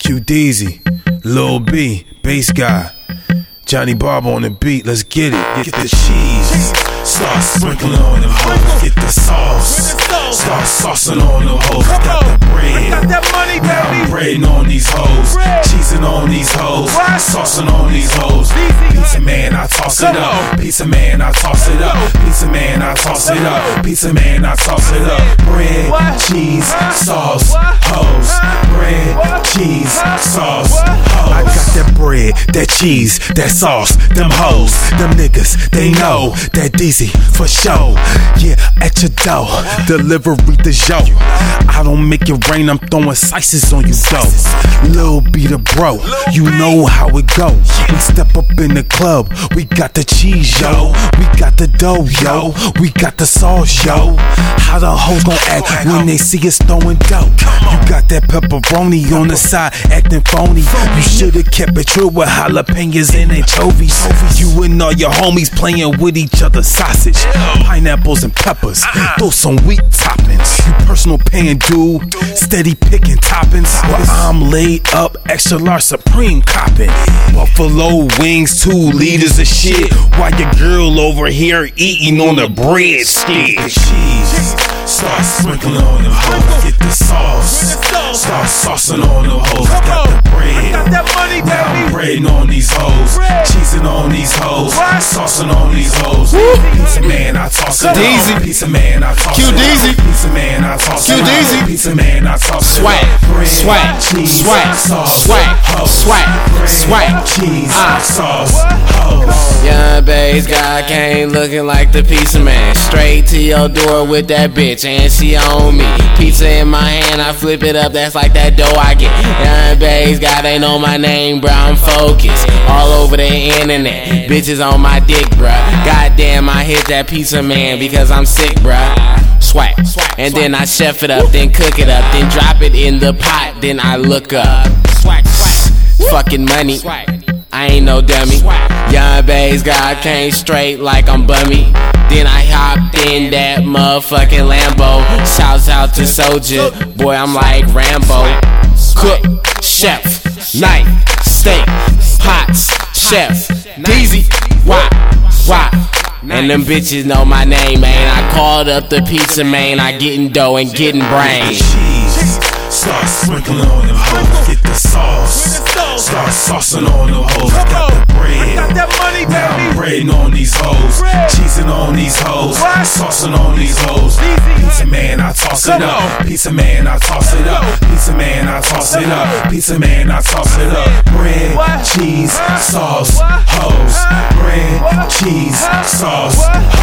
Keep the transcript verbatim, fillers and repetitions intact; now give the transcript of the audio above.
Q-Deezy, Lil B, bass guy, Johnny Barber on the beat, let's get it. Get the cheese, start sprinkling on them hoes. Get the sauce, start saucing on them hoes. Got the bread, now I'm breading on these hoes. Cheesing on these hoes, saucing on these hoes. Pizza man, I toss it up. Pizza man, I toss it up. Pizza man, I toss it up. Pizza man, I toss it up. Bread, cheese, sauce, hoes. Bread, cheese, sauce, hoes. I got that bread, that cheese, that sauce, them hoes, them niggas, they know that Deezy for show. Yeah, at your door, delivery the show. I don't make it rain, I'm throwing slices on you though. Lil B the bro, you know how it go. We step up in the club, we got the cheese, yo. We got the dough, yo. We got the sauce, yo. How the hoes gon' act when they see us throwing dough? You got that pepperoni on the side, acting phony. You should've kept it true with jalapenos and anchovies. You and all your homies playing with each other's sausage, pineapples and peppers. Throw some wheat toppings. You personal pan dude, steady picking toppings. While I'm laid up, extra large supreme copping. Buffalo wings, two liters of shit. While your girl over here eating on the bread stick. Get the cheese, start sprinkling on them hoes. Get the sauce, start saucing on them hoes. Got the bread, now I'm breading on these hoes. Cheesing on these hoes, saucing on these hoes. Pizza man, I toss it up. Pizza man, I toss it up. Q-Deezy, Pizza man, I toss it up. Pizza man, I toss it up. Swag, swag, swag, swag, swag, swag, cheese, ah. sauce, hoes. Young bass guy came looking like the pizza man. Straight to your door with that bitch and she on me. Pizza in my hand, I flip it up, that's like that dough I get. Young bass guy, they know my name, bro, I'm focused. All over the internet, bitches on my dick, bruh. Goddamn, I hit that pizza man because I'm sick, bruh. Swag, and then I chef it up, then cook it up, then drop it in the pot, then I look up. Fucking money, I ain't no dummy. Young bass guy came straight like I'm bummy. Then I hopped in that motherfucking Lambo. Shouts out to Soulja, boy I'm like Rambo. Cook, chef, knife, steak, pots, chef, Deezy, why, why? And them bitches know my name, man. I called up the pizza man, I getting dough and getting brains. Start sprinkling on them hoes. Get the sauce, start saucing on them hoes. Got the bread, now I'm breading on these hoes. Cheesing on these hoes, saucing on these hoes. Pizza man, I toss it up. Pizza man, I toss it up. Pizza man, I toss it up. Pizza man, I toss it up. Bread, cheese, sauce, hoes. Bread, cheese, sauce, hoes.